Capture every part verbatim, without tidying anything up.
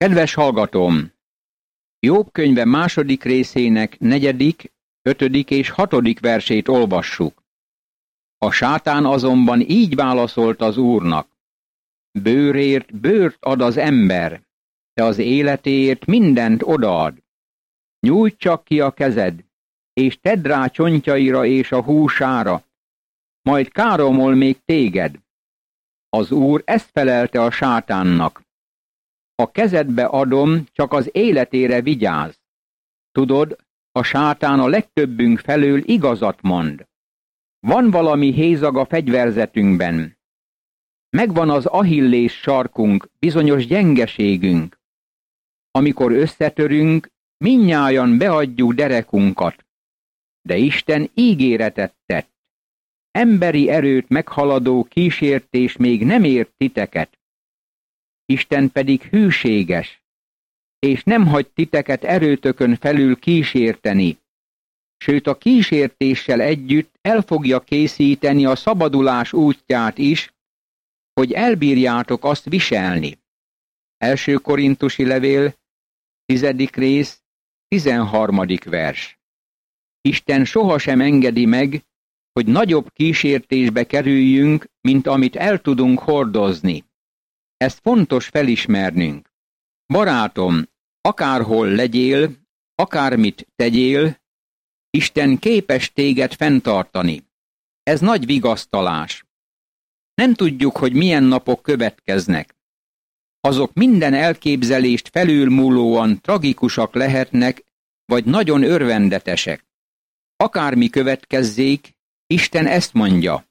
Kedves hallgatóm! Jobb könyve második részének negyedik, ötödik és hatodik versét olvassuk. A sátán azonban így válaszolt az Úrnak: bőrért bőrt ad az ember, de az életéért mindent odaad. Nyújts csak ki a kezed, és tedd rá csontjaira és a húsára, majd káromol még téged. Az Úr ezt felelte a sátánnak: a kezedbe adom, csak az életére vigyázz. Tudod, a sátán a legtöbbünk felől igazat mond. Van valami hézag a fegyverzetünkben. Megvan az Ahillés sarkunk, bizonyos gyengeségünk. Amikor összetörünk, mindnyájan beadjuk derekunkat. De Isten ígéretet tett. Emberi erőt meghaladó kísértés még nem ért titeket. Isten pedig hűséges, és nem hagy titeket erőtökön felül kísérteni, sőt a kísértéssel együtt el fogja készíteni a szabadulás útját is, hogy elbírjátok azt viselni. Első Korintusi levél, tizedik rész, tizenharmadik vers. Isten sohasem engedi meg, hogy nagyobb kísértésbe kerüljünk, mint amit el tudunk hordozni. Ezt fontos felismernünk. Barátom, akárhol legyél, akármit tegyél, Isten képes téged fenntartani. Ez nagy vigasztalás. Nem tudjuk, hogy milyen napok következnek. Azok minden elképzelést felülmúlóan tragikusak lehetnek, vagy nagyon örvendetesek. Akármi következzék, Isten ezt mondja: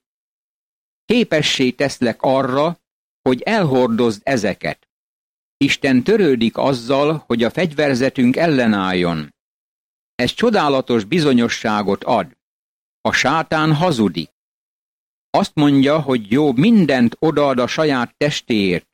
képessé teszlek arra, hogy elhordozd ezeket. Isten törődik azzal, hogy a fegyverzetünk ellenálljon. Ez csodálatos bizonyosságot ad. A sátán hazudik. Azt mondja, hogy Jobb mindent odaad a saját testéért,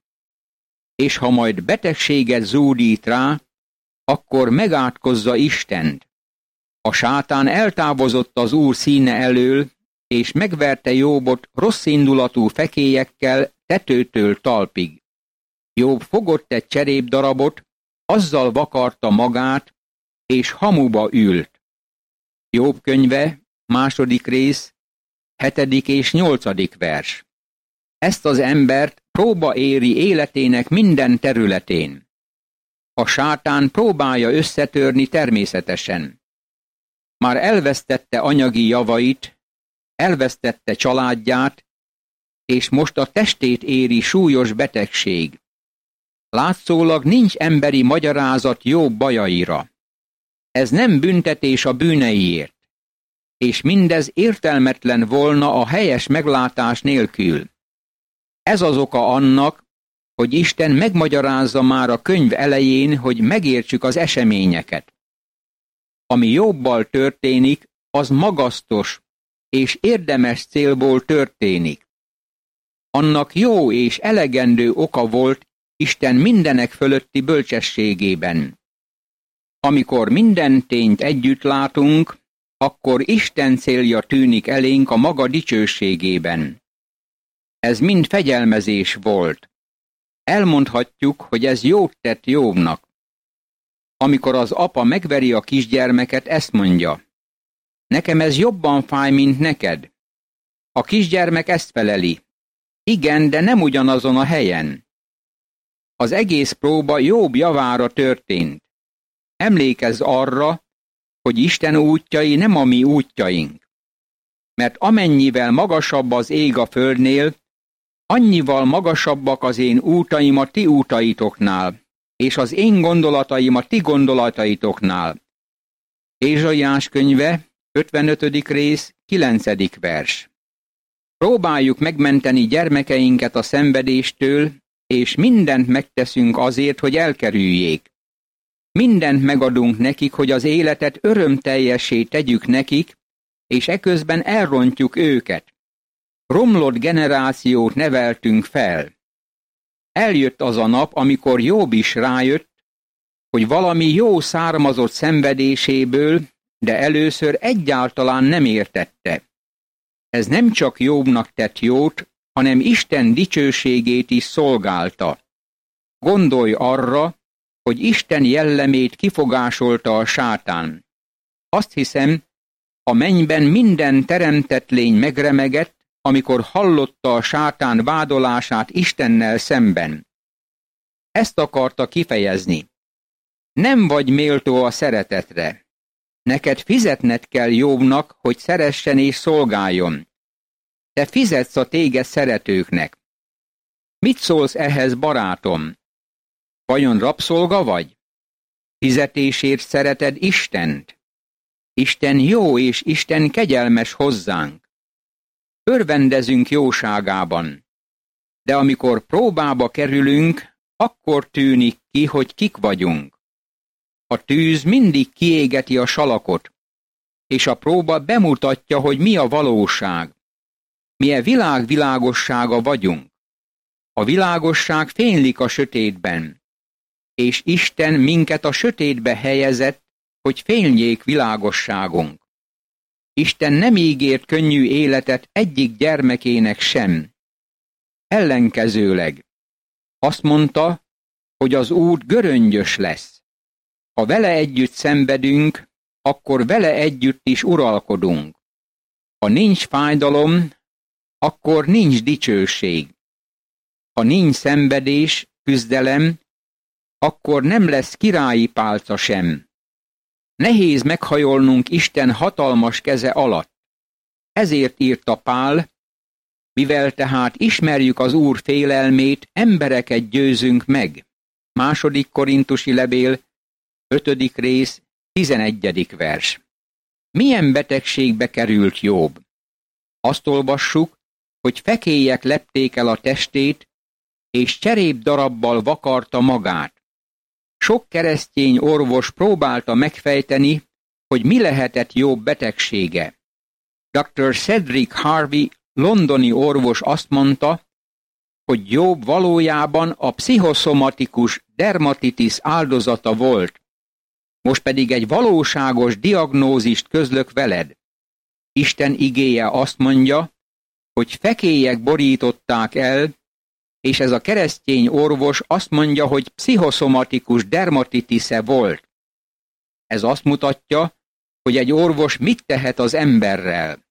és ha majd betegséget zúdít rá, akkor megátkozza Istent. A sátán eltávozott az Úr színe elől, és megverte Jobbot rosszindulatú fekélyekkel tetőtől talpig. Jobb fogott egy cserépdarabot, azzal vakarta magát, és hamuba ült. Jobb könyve, második rész, hetedik és nyolcadik vers. Ezt az embert próba éri életének minden területén. A sátán próbálja összetörni természetesen. Már elvesztette anyagi javait, elvesztette családját, és most a testét éri súlyos betegség. Látszólag nincs emberi magyarázat Jobb bajaira. Ez nem büntetés a bűneiért, és mindez értelmetlen volna a helyes meglátás nélkül. Ez az oka annak, hogy Isten megmagyarázza már a könyv elején, hogy megértsük az eseményeket. Ami Jobbal történik, az magasztos és érdemes célból történik. Annak jó és elegendő oka volt Isten mindenek fölötti bölcsességében. Amikor minden tényt együtt látunk, akkor Isten célja tűnik elénk a maga dicsőségében. Ez mind fegyelmezés volt. Elmondhatjuk, hogy ez jót tett Jobbnak. Amikor az apa megveri a kisgyermeket, ezt mondja: nekem ez jobban fáj, mint neked. A kisgyermek ezt feleli: igen, de nem ugyanazon a helyen. Az egész próba Jobb javára történt. Emlékezz arra, hogy Isten útjai nem a mi útjaink. Mert amennyivel magasabb az ég a földnél, annyival magasabbak az én útaim a ti útaitoknál, és az én gondolataim a ti gondolataitoknál. Ézsaiás könyve, ötvenötödik rész, kilencedik vers. Próbáljuk megmenteni gyermekeinket a szenvedéstől, és mindent megteszünk azért, hogy elkerüljék. Mindent megadunk nekik, hogy az életet örömteljessé tegyük nekik, és eközben elrontjuk őket. Romlott generációt neveltünk fel. Eljött az a nap, amikor Jobb is rájött, hogy valami jó származott szenvedéséből, de először egyáltalán nem értette. Ez nem csak Jobbnak tett jót, hanem Isten dicsőségét is szolgálta. Gondolj arra, hogy Isten jellemét kifogásolta a sátán. Azt hiszem, a mennyben minden teremtett lény megremegett, amikor hallotta a sátán vádolását Istennel szemben. Ezt akarta kifejezni. Nem vagy méltó a szeretetre. Neked fizetned kell Jobbnak, hogy szeressen és szolgáljon. Te fizetsz a téged szeretőknek. Mit szólsz ehhez, barátom? Vajon rabszolga vagy? Fizetésért szereted Istent? Isten jó és Isten kegyelmes hozzánk. Örvendezünk jóságában. De amikor próbába kerülünk, akkor tűnik ki, hogy kik vagyunk. A tűz mindig kiégeti a salakot, és a próba bemutatja, hogy mi a valóság. Mi a világ világossága vagyunk. A világosság fénylik a sötétben, és Isten minket a sötétbe helyezett, hogy fényljék világosságunk. Isten nem ígért könnyű életet egyik gyermekének sem. Ellenkezőleg azt mondta, hogy az út göröngyös lesz. Ha vele együtt szenvedünk, akkor vele együtt is uralkodunk. Ha nincs fájdalom, akkor nincs dicsőség. Ha nincs szenvedés, küzdelem, akkor nem lesz királyi pálca sem. Nehéz meghajolnunk Isten hatalmas keze alatt. Ezért írta Pál, mivel tehát ismerjük az Úr félelmét, embereket győzünk meg. Második Korintusi levél, ötödik rész, tizenegyedik vers. Milyen betegségbe került Jobb? Azt olvassuk, hogy fekélyek lepték el a testét, és cserépdarabbal vakarta magát. Sok keresztény orvos próbálta megfejteni, hogy mi lehetett Jobb betegsége. doktor Cedric Harvey, londoni orvos azt mondta, hogy Jobb valójában a pszichoszomatikus dermatitis áldozata volt. Most pedig egy valóságos diagnózist közlök veled. Isten igéje azt mondja, hogy fekélyek borították el, és ez a keresztény orvos azt mondja, hogy pszichoszomatikus dermatitisze volt. Ez azt mutatja, hogy egy orvos mit tehet az emberrel.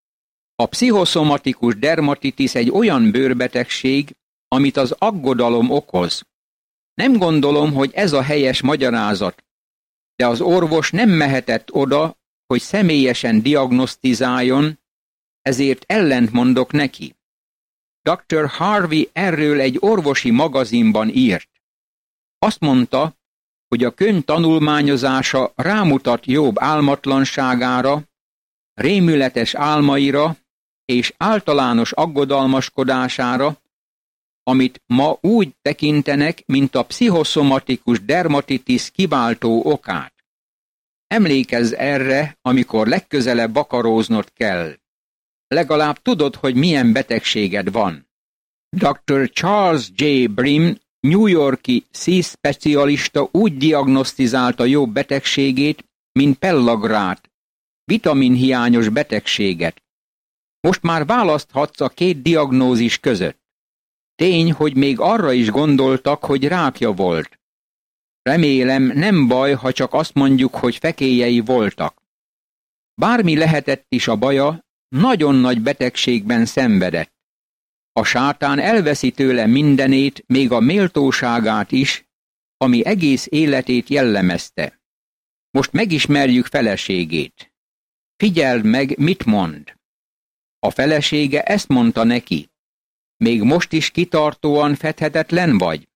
A pszichoszomatikus dermatitis egy olyan bőrbetegség, amit az aggodalom okoz. Nem gondolom, hogy ez a helyes magyarázat, de az orvos nem mehetett oda, hogy személyesen diagnosztizáljon, ezért ellentmondok neki. doktor Harvey erről egy orvosi magazinban írt. Azt mondta, hogy a könyv tanulmányozása rámutat Jobb álmatlanságára, rémületes álmaira és általános aggodalmaskodására, amit ma úgy tekintenek, mint a pszichoszomatikus dermatitis kiváltó okát. Emlékezz erre, amikor legközelebb vakaróznod kell. Legalább tudod, hogy milyen betegséged van. doktor Charles J. Brim, New Yorki szívspecialista úgy diagnosztizálta Jobb betegségét, mint pellagrát, vitaminhiányos betegséget. Most már választhatsz a két diagnózis között. Tény, hogy még arra is gondoltak, hogy rákja volt. Remélem, nem baj, ha csak azt mondjuk, hogy fekélyei voltak. Bármi lehetett is a baja, nagyon nagy betegségben szenvedett. A sátán elveszi tőle mindenét, még a méltóságát is, ami egész életét jellemezte. Most megismerjük feleségét. Figyeld meg, mit mond. A felesége ezt mondta neki. Még most is kitartóan fedhetetlen vagy?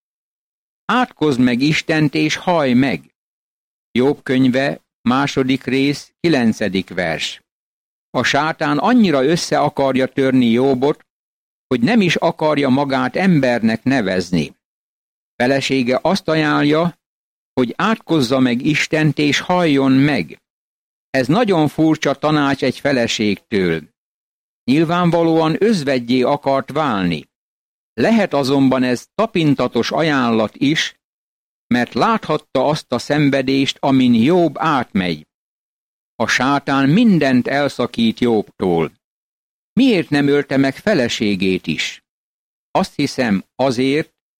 Átkozd meg Istent és hallj meg. Jobb könyve, második rész, kilencedik vers. A sátán annyira össze akarja törni Jobbot, hogy nem is akarja magát embernek nevezni. Felesége azt ajánlja, hogy átkozza meg Istent és halljon meg. Ez nagyon furcsa tanács egy feleségtől. Nyilvánvalóan özveggyé akart válni. Lehet azonban ez tapintatos ajánlat is, mert láthatta azt a szenvedést, amin Jobb átmegy. A sátán mindent elszakít Jobbtól. Miért nem ölte meg feleségét is? Azt hiszem azért,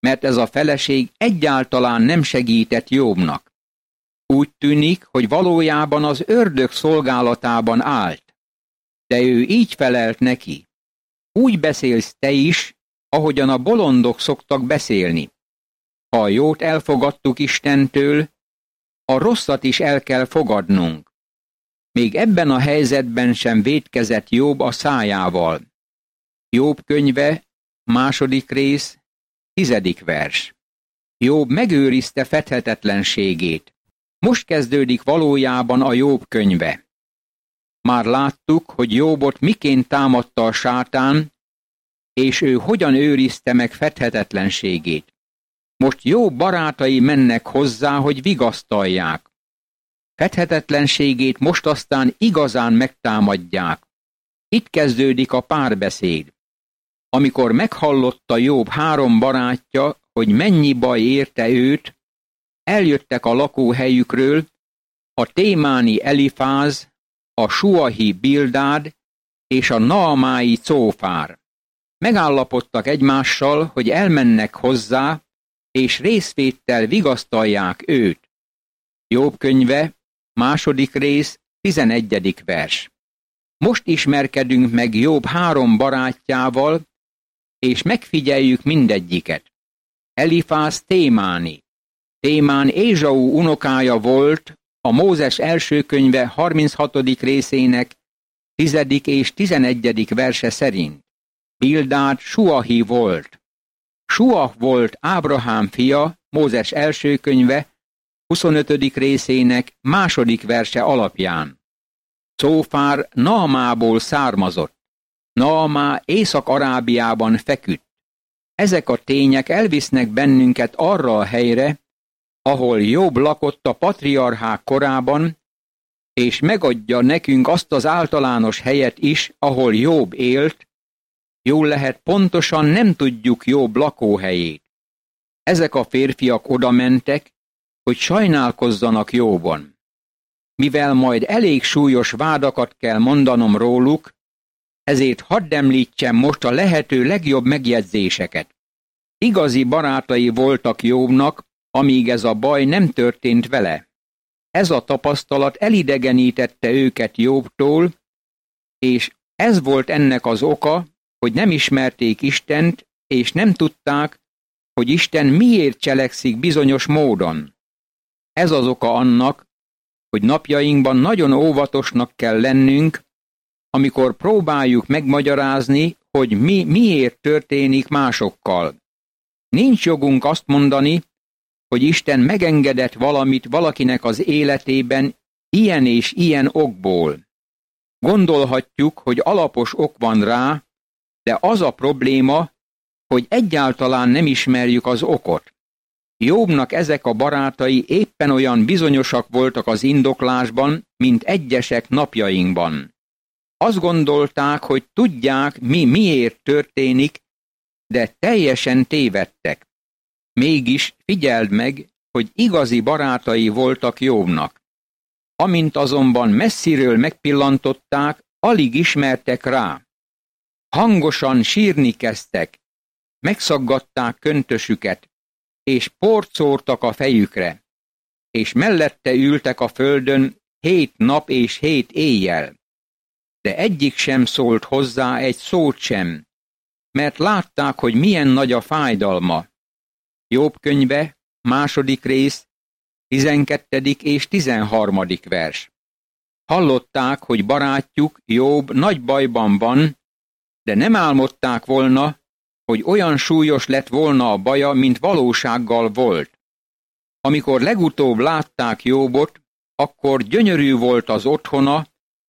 mert ez a feleség egyáltalán nem segített Jobbnak. Úgy tűnik, hogy valójában az ördög szolgálatában állt. De ő így felelt neki: úgy beszélsz te is, ahogyan a bolondok szoktak beszélni. Ha a jót elfogadtuk Istentől, a rosszat is el kell fogadnunk. Még ebben a helyzetben sem vétkezett Jobb a szájával. Jobb könyve, második rész, tizedik vers. Jobb megőrizte fethetetlenségét. Most kezdődik valójában a Jobb könyve. Már láttuk, hogy Jobbot miként támadta a sátán, és ő hogyan őrizte meg fethetetlenségét. Most Jobb barátai mennek hozzá, hogy vigasztalják. Fethetetlenségét most aztán igazán megtámadják. Itt kezdődik a párbeszéd. Amikor meghallotta Jobb három barátja, hogy mennyi baj érte őt, eljöttek a lakóhelyükről a témáni Elifáz, a suahi Bildád és a naamái Cófár. Megállapodtak egymással, hogy elmennek hozzá, és részvéttel vigasztalják őt. Jobb könyve, második rész, tizenegyedik vers. Most ismerkedünk meg Jobb három barátjával, és megfigyeljük mindegyiket. Elifáz témáni. Témán Ézsau unokája volt, a Mózes első könyve harminchatodik részének tizedik és tizenegyedik verse szerint. Bildád suahi volt. Suah volt Ábrahám fia, Mózes első könyve huszonötödik részének második verse alapján. Cófár Naamából származott. Naamá Észak-Arábiában feküdt. Ezek a tények elvisznek bennünket arra a helyre, ahol Jobb lakott a patriarchák korában, és megadja nekünk azt az általános helyet is, ahol Jobb élt. Jól lehet, pontosan nem tudjuk Jobb lakóhelyét. Ezek a férfiak odamentek, hogy sajnálkozzanak Jobbon. Mivel majd elég súlyos vádakat kell mondanom róluk, ezért hadd említsem most a lehető legjobb megjegyzéseket. Igazi barátai voltak Jobbnak, amíg ez a baj nem történt vele. Ez a tapasztalat elidegenítette őket Jobbtól, és ez volt ennek az oka, hogy nem ismerték Istent, és nem tudták, hogy Isten miért cselekszik bizonyos módon. Ez az oka annak, hogy napjainkban nagyon óvatosnak kell lennünk, amikor próbáljuk megmagyarázni, hogy mi miért történik másokkal. Nincs jogunk azt mondani, hogy Isten megengedett valamit valakinek az életében ilyen és ilyen okból. Gondolhatjuk, hogy alapos ok van rá, de az a probléma, hogy egyáltalán nem ismerjük az okot. Jobbnak ezek a barátai éppen olyan bizonyosak voltak az indoklásban, mint egyesek napjainkban. Azt gondolták, hogy tudják, mi miért történik, de teljesen tévedtek. Mégis figyeld meg, hogy igazi barátai voltak Jobbnak. Amint azonban messziről megpillantották, alig ismertek rá. Hangosan sírni kezdtek, megszaggatták köntösüket, és port szórtak a fejükre, és mellette ültek a földön hét nap és hét éjjel. De egyik sem szólt hozzá egy szót sem, mert látták, hogy milyen nagy a fájdalma. Jobb könyve, második rész, tizenkettedik és tizenharmadik vers. Hallották, hogy barátjuk Jobb nagy bajban van, de nem álmodták volna, hogy olyan súlyos lett volna a baja, mint valósággal volt. Amikor legutóbb látták Jobbot, akkor gyönyörű volt az otthona,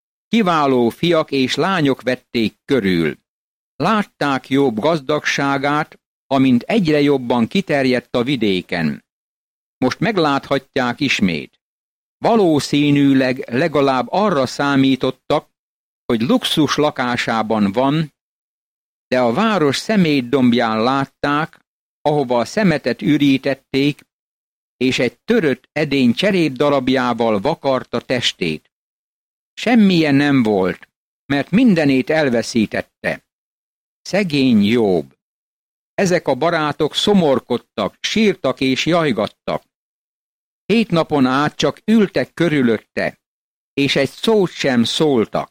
kiváló fiak és lányok vették körül. Látták Jobb gazdagságát, amint egyre jobban kiterjedt a vidéken. Most megláthatják ismét. Valószínűleg legalább arra számítottak, hogy luxus lakásában van, de a város szemétdombján látták, ahova a szemetet ürítették, és egy törött edény cserépdarabjával vakarta testét. Semmilyen nem volt, mert mindenét elveszítette. Szegény Jobb. Ezek a barátok szomorkodtak, sírtak és jajgattak. Hét napon át csak ültek körülötte, és egy szót sem szóltak.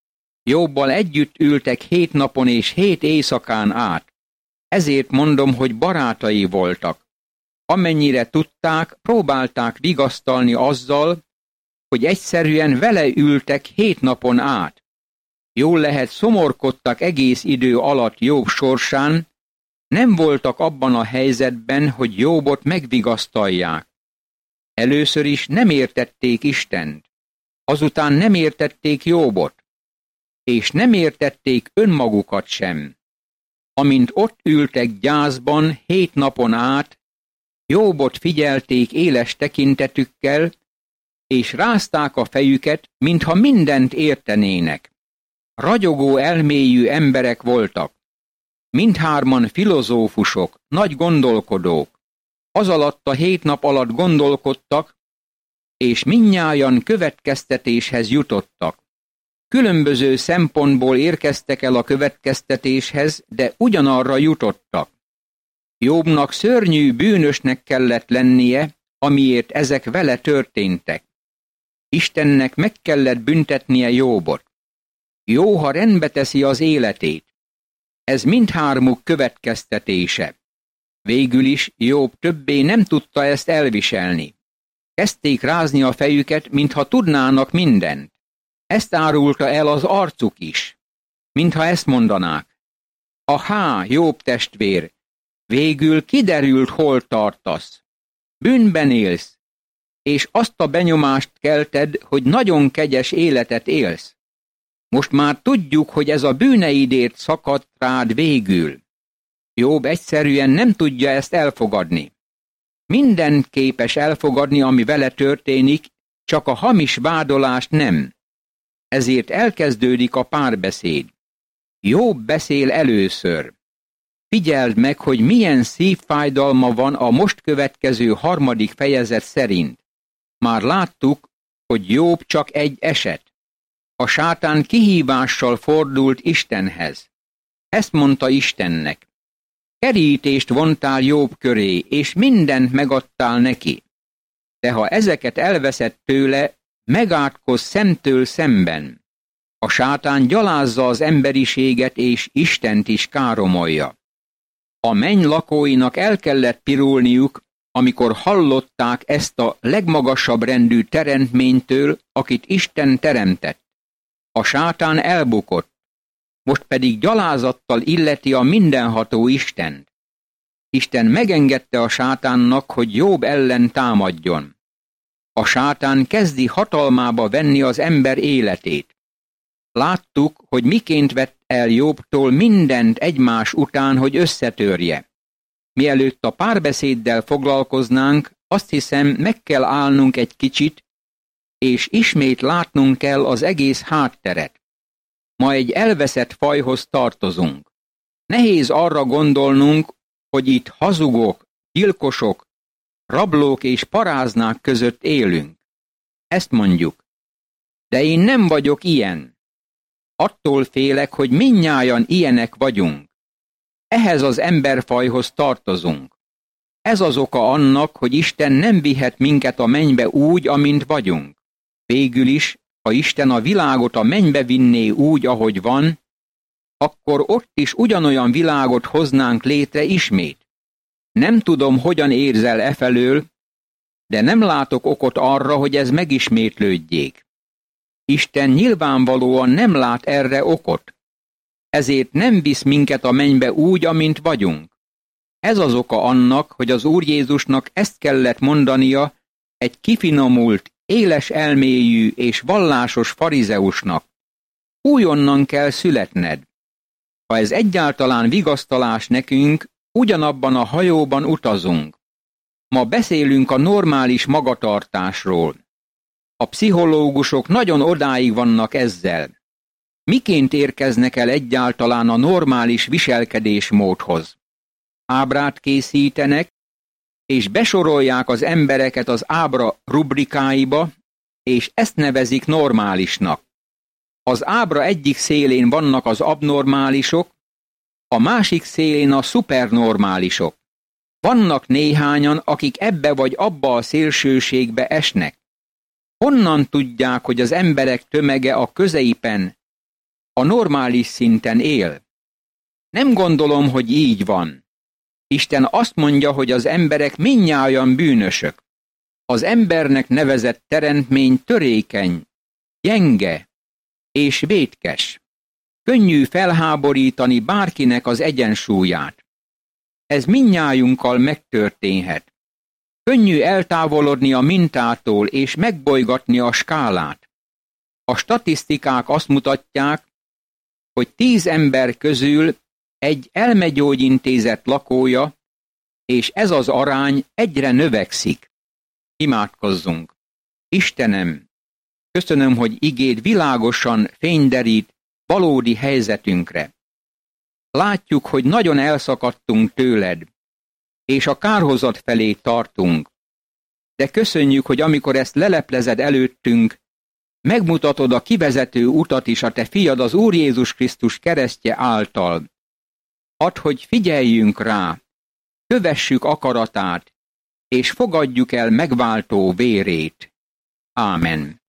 Jobbal együtt ültek hét napon és hét éjszakán át. Ezért mondom, hogy barátai voltak. Amennyire tudták, próbálták vigasztalni azzal, hogy egyszerűen vele ültek hét napon át. Jól lehet, szomorkodtak egész idő alatt Jobb sorsán, nem voltak abban a helyzetben, hogy Jobbot megvigasztalják. Először is nem értették Istent, azután nem értették Jobbot, és nem értették önmagukat sem. Amint ott ültek gyászban hét napon át, Jobbot figyelték éles tekintetükkel, és rázták a fejüket, mintha mindent értenének. Ragyogó elmélyű emberek voltak. Mindhárman filozófusok, nagy gondolkodók. Az alatt a hét nap alatt gondolkodtak, és mindnyájan következtetéshez jutottak. Különböző szempontból érkeztek el a következtetéshez, de ugyanarra jutottak. Jobbnak szörnyű bűnösnek kellett lennie, amiért ezek vele történtek. Istennek meg kellett büntetnie Jobbot. Jó, ha rendbe teszi az életét. Ez mindhármuk következtetése. Végül is Jobb többé nem tudta ezt elviselni. Kezdték rázni a fejüket, mintha tudnának mindent. Ezt árulta el az arcuk is, mintha ezt mondanák. Ahá, Jobb testvér, végül kiderült, hol tartasz. Bűnben élsz, és azt a benyomást kelted, hogy nagyon kegyes életet élsz. Most már tudjuk, hogy ez a bűneidért szakadt rád végül. Jobb egyszerűen nem tudja ezt elfogadni. Mindent képes elfogadni, ami vele történik, csak a hamis vádolást nem. Ezért elkezdődik a párbeszéd. Jobb beszél először. Figyeld meg, hogy milyen szívfájdalma van a most következő harmadik fejezet szerint. Már láttuk, hogy Jobb csak egy eset. A sátán kihívással fordult Istenhez. Ezt mondta Istennek. Kerítést vontál Jobb köré, és mindent megadtál neki. De ha ezeket elveszed tőle, megátkozz szemtől szemben. A sátán gyalázza az emberiséget, és Istent is káromolja. A menny lakóinak el kellett pirulniuk, amikor hallották ezt a legmagasabb rendű teremtménytől, akit Isten teremtett. A sátán elbukott, most pedig gyalázattal illeti a mindenható Istent. Isten megengedte a sátánnak, hogy Jobb ellen támadjon. A sátán kezdi hatalmába venni az ember életét. Láttuk, hogy miként vett el Jobbtól mindent egymás után, hogy összetörje. Mielőtt a párbeszéddel foglalkoznánk, azt hiszem, meg kell állnunk egy kicsit, és ismét látnunk kell az egész hátteret. Ma egy elveszett fajhoz tartozunk. Nehéz arra gondolnunk, hogy itt hazugok, gyilkosok, rablók és paráznák között élünk. Ezt mondjuk. De én nem vagyok ilyen. Attól félek, hogy mindnyájan ilyenek vagyunk. Ehhez az emberfajhoz tartozunk. Ez az oka annak, hogy Isten nem vihet minket a mennybe úgy, amint vagyunk. Végül is, ha Isten a világot a mennybe vinné úgy, ahogy van, akkor ott is ugyanolyan világot hoznánk létre ismét. Nem tudom, hogyan érzel efelől, de nem látok okot arra, hogy ez megismétlődjék. Isten nyilvánvalóan nem lát erre okot. Ezért nem visz minket a mennybe úgy, amint vagyunk. Ez az oka annak, hogy az Úr Jézusnak ezt kellett mondania egy kifinomult, éles elmélyű és vallásos farizeusnak. Újonnan kell születned. Ha ez egyáltalán vigasztalás nekünk, ugyanabban a hajóban utazunk. Ma beszélünk a normális magatartásról. A pszichológusok nagyon odáig vannak ezzel. Miként érkeznek el egyáltalán a normális viselkedésmódhoz? Ábrát készítenek, és besorolják az embereket az ábra rubrikáiba, és ezt nevezik normálisnak. Az ábra egyik szélén vannak az abnormálisok, A másik szélén a szupernormálisok. Vannak néhányan, akik ebbe vagy abba a szélsőségbe esnek. Honnan tudják, hogy az emberek tömege a középen, a normális szinten él? Nem gondolom, hogy így van. Isten azt mondja, hogy az emberek mindnyájan bűnösök. Az embernek nevezett teremtmény törékeny, gyenge és vétkes. Könnyű felháborítani bárkinek az egyensúlyát. Ez mindnyájunkkal megtörténhet. Könnyű eltávolodni a mintától és megbolygatni a skálát. A statisztikák azt mutatják, hogy tíz ember közül egy elmegyógyintézet lakója, és ez az arány egyre növekszik. Imádkozzunk. Istenem, köszönöm, hogy igéd világosan fényderít valódi helyzetünkre. Látjuk, hogy nagyon elszakadtunk tőled, és a kárhozat felé tartunk. De köszönjük, hogy amikor ezt leleplezed előttünk, megmutatod a kivezető utat is a te fiad az Úr Jézus Krisztus keresztje által. Add, hogy figyeljünk rá, kövessük akaratát, és fogadjuk el megváltó vérét. Ámen.